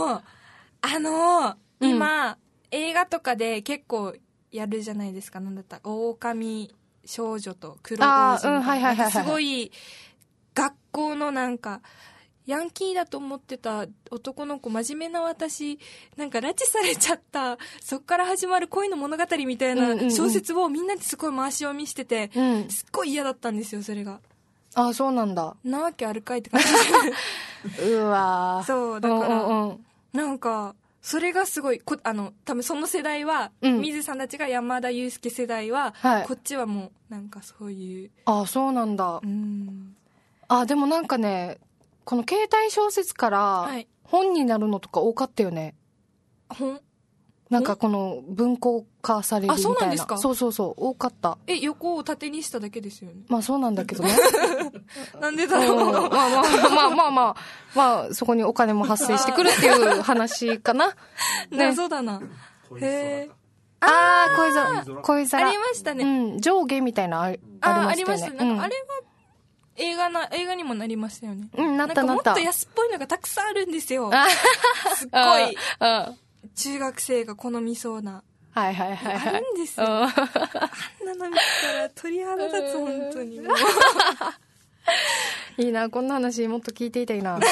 今映画とかで結構やるじゃないですか。なんだった？狼少女と黒王子みたいな。すごい学校のなんかヤンキーだと思ってた男の子、真面目な私、なんか拉致されちゃった、そっから始まる恋の物語みたいな小説をみんなですごい回し読みしてて、すっごい嫌だったんですよ、それが。 そうなんだ。 なわけあるかいって感じ。 うわー。 そうだから、なんかそれがすごい多分その世代は、水さんたちが山田裕介世代は、こっちはもうなんかそういう。 あ、そうなんだ。あ、でもなんかね、この携帯小説から本になるのとか多かったよね。 本なんかこの文庫化されるみたいな。 あ、そうなんですか。 そうそうそう、多かった。 横を縦にしただけですよね。 まあそうなんだけどね。 なんでだろう。 まあそこにお金も発生してくるっていう話かな。 ね、そうだな。へえ。 恋皿。 ありましたね。 上下みたいなありましたよね。 なんかあれは映画にもなりましたよね。 なった。 もっと安っぽいのがたくさんあるんですよ。すっごい。中学生が好みそうな。 はい。 あるんですよ。あんなの見たら鳥肌立つ、本当に。 いいな、こんな話もっと聞いていたいな。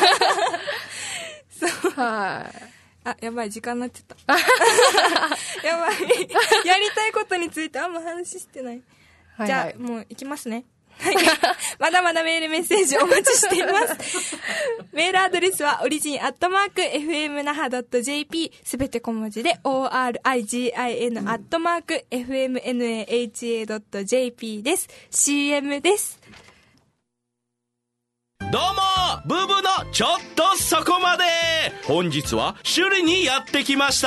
そう。はい。あ、やばい、時間になっちゃった。やばい。やりたいことについてあんま話してない。じゃあ、もう行きますね。はい。まだまだメールメッセージお待ちしています。メールアドレスはorigin@fmnaha.jp すべて小文字で origin@fmnaha.jp です。CM です。 どうもブーブーのちょっとそこまで。本日は首里にやってきました。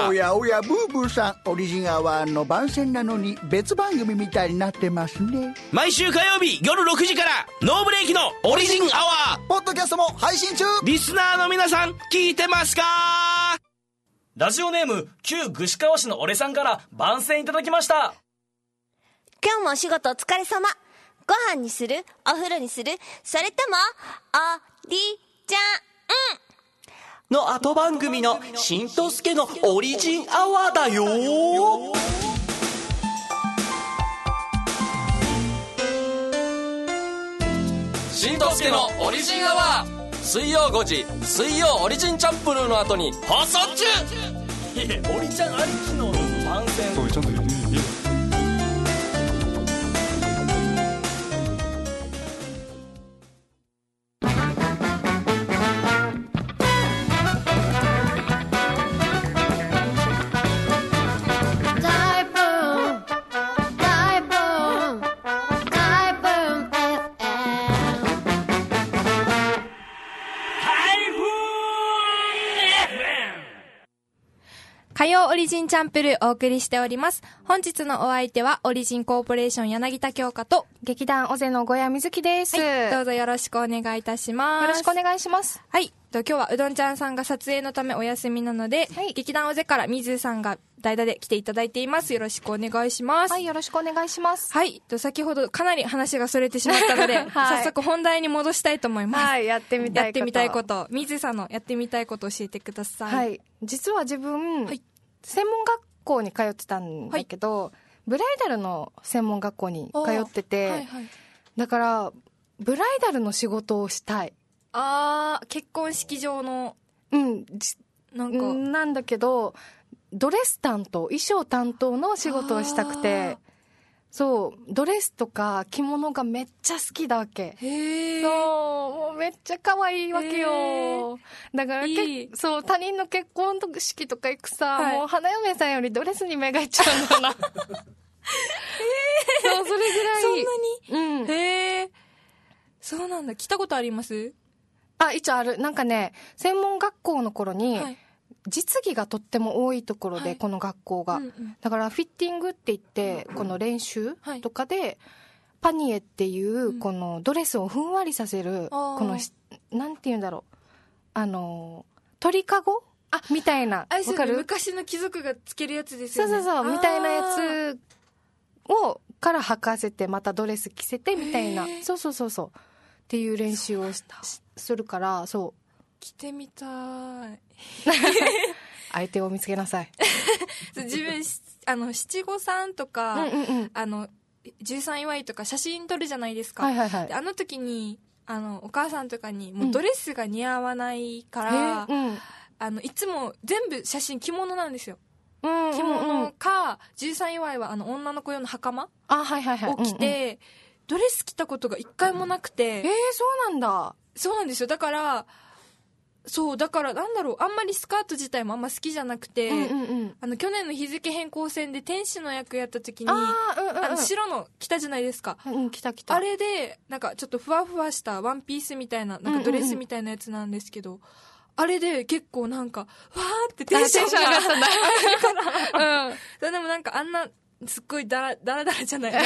おやおやブーブーさん、オリジンアワーの番宣なのに別番組みたいになってますね。 毎週火曜日夜6時からノーブレーキのオリジンアワーポッドキャストも配信中。 リスナーの皆さん聞いてますか？ ラジオネーム旧串川市の俺さんから番宣いただきました。 今日もお仕事お疲れ様。ご飯にする？お風呂にする？それともおりちゃんの後番組のしんとすけのオリジンアワーだよ。しんとすけのオリジンアワー、水曜5時水曜オリジンチャンプルーの後に放送中。いや、オリちゃんありきの番宣。そう、ちゃんと言う。 火曜オリジンチャンプルーお送りしております。本日のお相手はオリジンコーポレーション柳田京香と劇団オゼの小谷瑞希です、 はい、どうぞよろしくお願いいたします。 よろしくお願いします。 はい、今日はうどんちゃんさんが撮影のためお休みなので、はい、劇団オゼから水さんが代打で来ていただいています。よろしくお願いします。 はい、よろしくお願いします。 はい、先ほどかなり話がそれてしまったので、はい、早速本題に戻したいと思います。 はい、やってみたいこと。 水さんのやってみたいことを教えてください。 はい、実は自分、はい、専門学校に通ってたんだけど、はい、ブライダルの専門学校に通ってて、はいはい、だからブライダルの仕事をしたい。 結婚式場のなんだけどドレス担当、衣装担当の仕事をしたくて、そうドレスとか着物がめっちゃ好きだわけ。 へー。 そうもうめっちゃ可愛いわけよ。だからそう他人の結婚式とか行くさ、はい、もう花嫁さんよりドレスに目がいっちゃうんだな。そうそれぐらい。 そんなに？へー。そうなんだ。来たことあります？ 一応ある。なんかね、専門学校の頃に、はい、実技がとっても多いところで、はい、この学校が、だからフィッティングって言ってこの練習とかで、はい、パニエっていうこのドレスをふんわりさせる、このなんて言うんだろう、鳥かごみたいな、わかる？ 昔の貴族がつけるやつですよね。 そうみたいなやつをから履かせてまたドレス着せてみたいな、そうっていう練習をするから、そう着てみたい。 相手を見つけなさい。 自分七五三とか、13祝いとか写真撮るじゃないですか、 はいはいはい、 であの時にお母さんとかにもうドレスが似合わないから、いつも全部写真着物なんですよ。着物か13祝いは女の子用の袴を着て、ドレス着たことが一回もなくて。 そうなんだ。 そうなんですよ。だからなんだろう、あんまりスカート自体もあんま好きじゃなくて、去年の日付変更戦で天使の役やった時に、白の着たじゃないですか。 着た。 あれで、なんかちょっとふわふわしたワンピースみたいな、なんかドレスみたいなやつなんですけど、あれで結構なんか、わーってテンションが上がったんだ。でもなんかあんな、すっごいダラじゃない。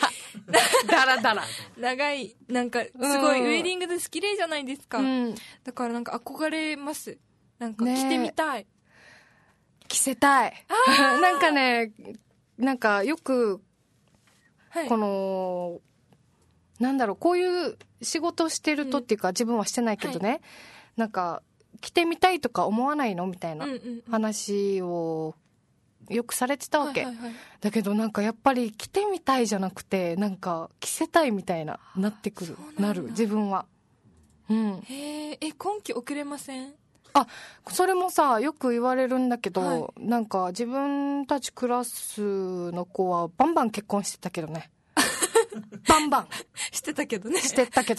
長い、なんか、すごいウェディングドレス綺麗じゃないですか。だからなんか憧れます。なんか着てみたい。 着せたい。なんかね、なんかよく、この、なんだろう、こういう仕事をしてるとっていうか、自分はしてないけどね、なんか、着てみたいとか思わないのみたいな話を、よくされてたわけ、だけどなんかやっぱり着てみたいじゃなくてなんか着せたいみたいなってくるなる自分は。今期遅れません？ それもさよく言われるんだけど、なんか自分たちクラスの子はバンバン結婚してたけどねバンバンしてたけどね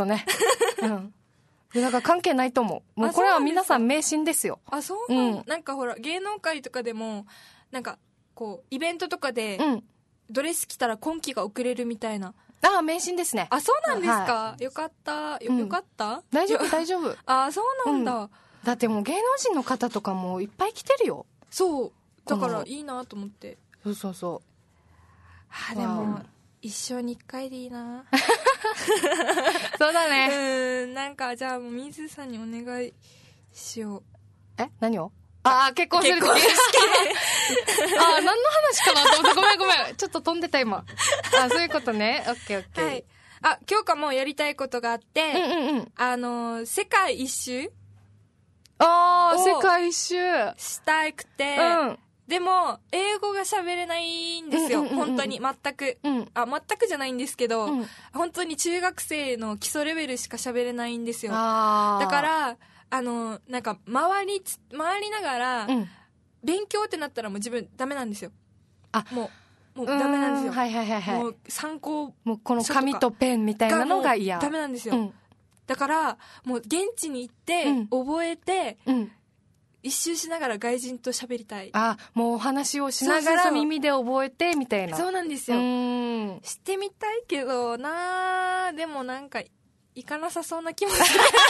だから関係ないと思う。もうこれは皆さん迷信ですよ。 そうなの？なんかほら芸能界とかでもなんかこうイベントとかでドレス着たら今期が遅れるみたいな。 迷信ですね。 そうなんですか。よかった。よかった？ 大丈夫。 そうなんだ。 だってもう芸能人の方とかもいっぱい来てるよ。 そうだからいいなと思って。 そうでも一生に一回でいいなそうだね。 なんかじゃあもう水さんにお願いしよう。何を？結婚するって何の話かなと思って。ごめんちょっと飛んでた今。そういうことね。オッケー。はい。 今日もやりたいことがあって、世界一周世界一周したくて、でも英語が喋れないんですよ。本当に全く、全くじゃないんですけど、本当に中学生の基礎レベルしか喋れないんですよ。だからなんか回りながら、勉強ってなったらもう自分ダメなんですよ。もうダメなんですよ。もう参考もうこの紙とペンみたいなのが嫌。 ダメなんですよ。だからもう現地に行って覚えて、一周しながら外人と喋りたい。 もうお話をしながら耳で覚えてみたいな。 そうなんですよ。してみたいけどな。でもなんか行かなさそうな気もする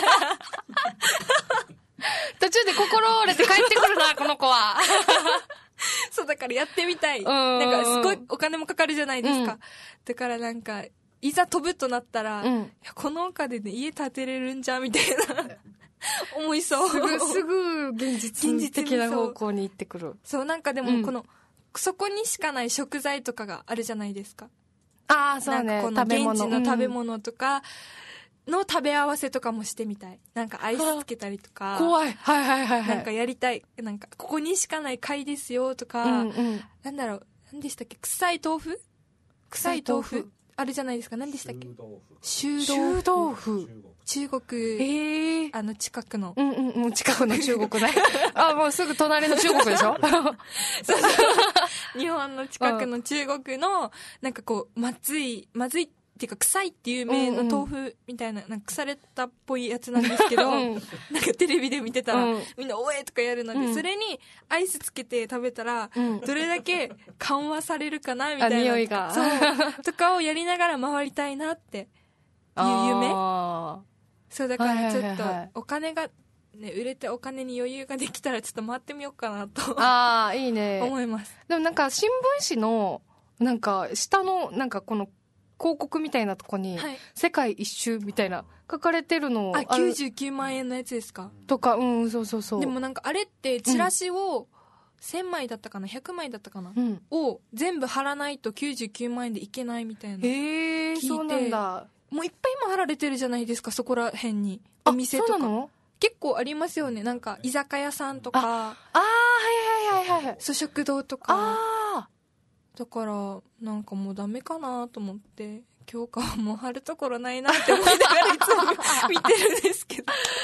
途中で心折れて帰ってくるなこの子はそうだからやってみたい。なんかすごいお金もかかるじゃないですか。だからなんかいざ飛ぶとなったら、このお金で家建てれるんじゃみたいな思いそう。 すぐ現実的な方向に行ってくる。 そうなんかでもこの、そこにしかない食材とかがあるじゃないですか。 そうね。 この現地の食べ物とかの食べ合わせとかもしてみたい。なんかアイスつけたりとか。 怖い。 なんかやりたい。なんかここにしかない貝ですよとか、なんだろう、何でしたっけ、臭い豆腐あるじゃないですか。何でしたっけ？臭豆腐。中国、近くの。 近くの中国ね。もうすぐ隣の中国でしょ日本の近くの中国の、なんかこう、まずいっていうか臭いっていう名の豆腐みたいな、なんか腐れたっぽいやつなんですけど、なんかテレビで見てたら、みんなおえとかやるので、それにアイスつけて食べたら、どれだけ緩和されるかなみたいな。 匂いが。 そう。とかをやりながら回りたいなっていう夢。そう、だからちょっとお金が、売れてお金に余裕ができたらちょっと回ってみようかなと。 いいね。 思います。 でもなんか新聞紙の、なんか下の、なんかこの、広告みたいなとこに、世界一周みたいな書かれてるの 99万円のやつですかとか。そうでもなんかあれってチラシを1000枚だったかな100枚だったかな、を全部貼らないと99万円でいけないみたいな。 へえ、そうなんだ。 もういっぱい今貼られてるじゃないですか、そこら辺に。お店とか。そうなの？結構ありますよね。なんか居酒屋さんとか、 はい食堂とか。だからなんかもうダメかなと思って、今日からもう貼るところないなって思いながらいつも見てるんですけど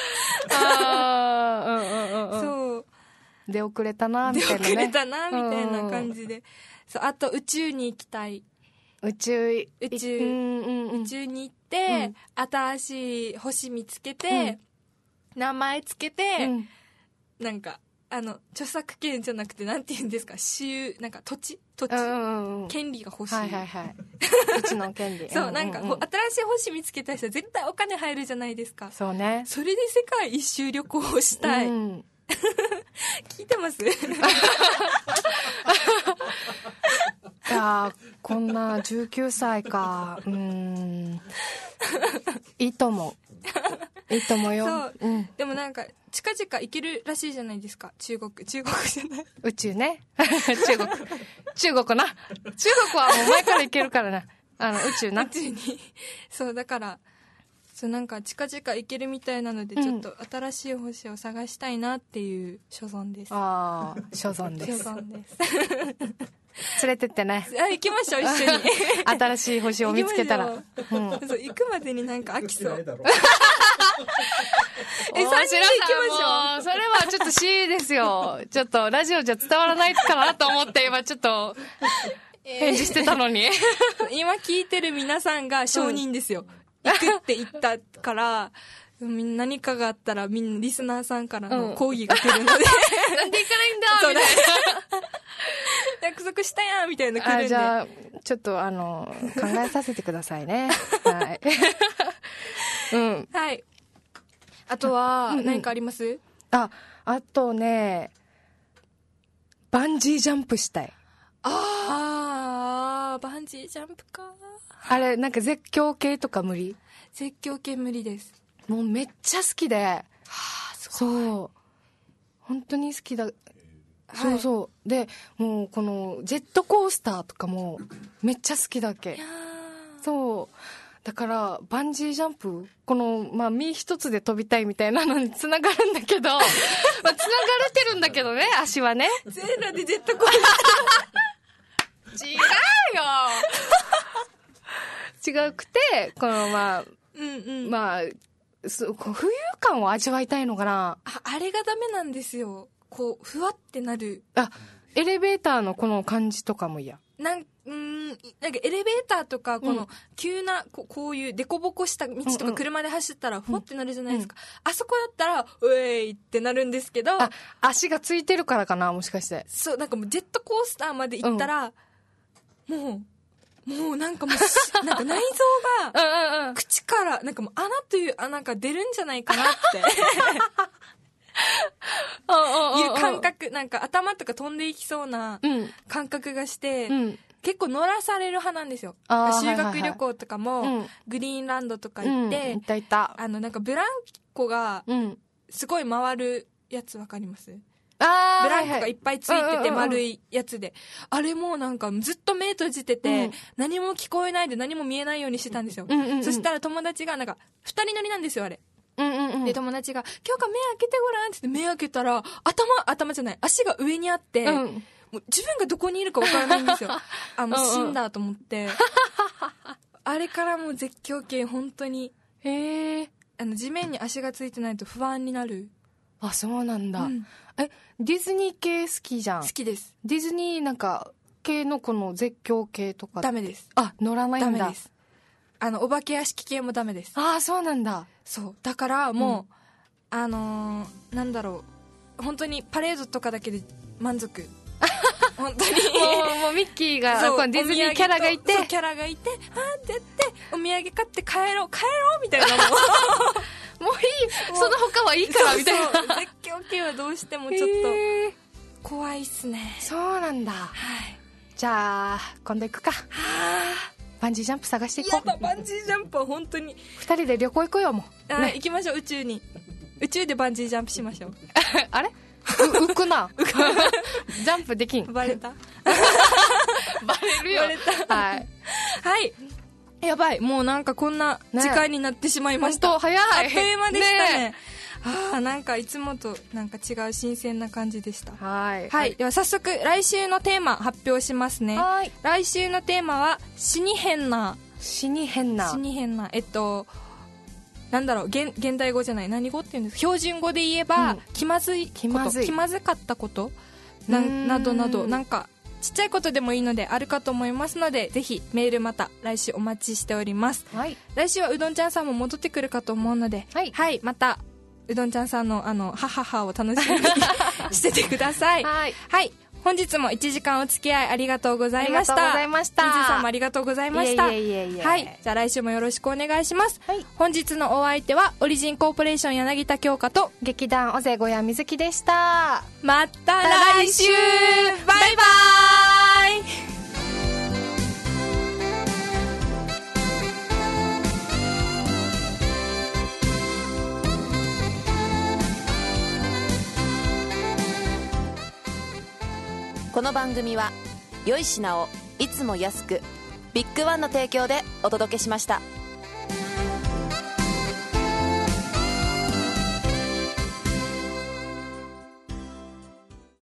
そう出遅れたなみたいなね。 出遅れたなみたいな感じで。そう、あと宇宙に行きたい。宇宙に行って、新しい星見つけて、名前つけて、なんか著作権じゃなくてなんて言うんですか、なんか土地、権利が欲しい。はいはいはい。 うちの権利。 そう、なんか新しい星見つけた人は絶対お金入るじゃないですか。 そうね。 それで世界一周旅行をしたい。聞いてます？ いやこんな19歳か。いいと思う。いいと思うよ。 そう、でもなんか近々行けるらしいじゃないですか。中国じゃない。 宇宙ね。中国な。中国はもう前から行けるからな。宇宙な。 宇宙に。そう、だから、そう、なんか近々行けるみたいなので、ちょっと新しい星を探したいなっていう所存です。 ああ、所存です。 所存です。 連れてってね。 行きましょう、一緒に。 新しい星を見つけたら。 そう、行くまでになんか飽きそう。3人で行きましょう。それはちょっと C ですよ。ちょっとラジオじゃ伝わらないかなと思って今ちょっと返事してたのに。 今聞いてる皆さんが承認ですよ。行くって言ったから、何かがあったらみんなリスナーさんからの抗議が来るので。なんで行かないんだみたいな。約束したやんみたいな来るんで。 じゃあ、ちょっと考えさせてくださいね。はい。 はい。あとは、何かあります？ あとね、バンジージャンプしたい。 バンジージャンプか。 あれ、なんか絶叫系とか無理？ 絶叫系無理です。 もうめっちゃ好きで。そう。本当に好きだ。そうそう。で、もうこのジェットコースターとかもめっちゃ好きだけ。そう。だからバンジージャンプ、この身一つで飛びたいみたいなのにつながるんだけど、つながれてるんだけどね、足はね。 ゼロでジェットコースター。違うよ。違くて、この冬感を味わいたいのかな。 あれがダメなんですよ。こうふわってなる。 エレベーターのこの感じとかも嫌。 なんかエレベーターとかこの急なこういうデコボコした道とか車で走ったらふわってなるじゃないですか。あそこだったらウェイってなるんですけど。 足がついてるからかな、もしかして。 そう、なんかもうジェットコースターまで行ったら、もうなんかもうなんか内臓が口からなんかもう穴という穴が出るんじゃないかなっていう感覚、なんか頭とか飛んでいきそうな感覚がして、結構乗らされる派なんですよ。修学旅行とかもグリーンランドとか行って、なんかブランコがすごい回るやつわかります？ブランコがいっぱいついてて丸いやつで、あれもなんかずっと目閉じてて、何も聞こえないで何も見えないようにしてたんですよ。そしたら友達がなんか2人乗りなんですよ、あれ。で友達が「今日か目開けてごらん」って言って目開けたら頭じゃない、足が上にあって、もう自分がどこにいるかわからないんですよ。もう死んだと思ってあれからもう絶叫系本当に地面に足がついてないと不安になる。 そうなんだ。ディズニー系好きじゃん。 好きです。 ディズニーなんか系のこの絶叫系とかダメです。 乗らないんだ。 ダメです。お化け屋敷系もダメです。 そうなんだ。 そうだからもう、なんだろう、本当にパレードとかだけで満足。本当にもうミッキーがディズニーキャラがいて、 キャラがいて、ってやってお土産買って帰ろうみたいなのもういい、その他はいいからみたいな。 そう絶叫系はどうしてもちょっと怖いっすね。 そうなんだ。じゃあ今度行くか。バンジージャンプ探していこう。 バンジージャンプは本当に 2人で旅行行こうよ。もう行きましょう。宇宙でバンジージャンプしましょう。 あれ浮くな。ジャンプできん。 バレた。 バレるよ。 バレた。はい、やばい、もうなんかこんな時間になってしまいました。 本当早い。 あっという間でしたね。なんかいつもとなんか違う新鮮な感じでした。はい、では早速来週のテーマ発表しますね。来週のテーマは死に変な。なんだろう、現代語じゃない、何語っていうんですか。標準語で言えば、気まずかったことなどなど、なんかちっちゃいことでもいいのであるかと思いますので、ぜひメールまた来週お待ちしております。 はい、 来週はうどんちゃんさんも戻ってくるかと思うので、はい、はい、またうどんちゃんさんのハハハを楽しみにしててください。はい、はい、本日も1時間お付き合いありがとうございました。ありがとうございました。水さんもありがとうございました。はい、じゃあ来週もよろしくお願いします。はい、本日のお相手はオリジンコーポレーション柳田京香と劇団尾瀬小谷瑞希でした。 また来週、バイバイ。 この番組は良い品をいつも安くビッグワンの提供でお届けしました。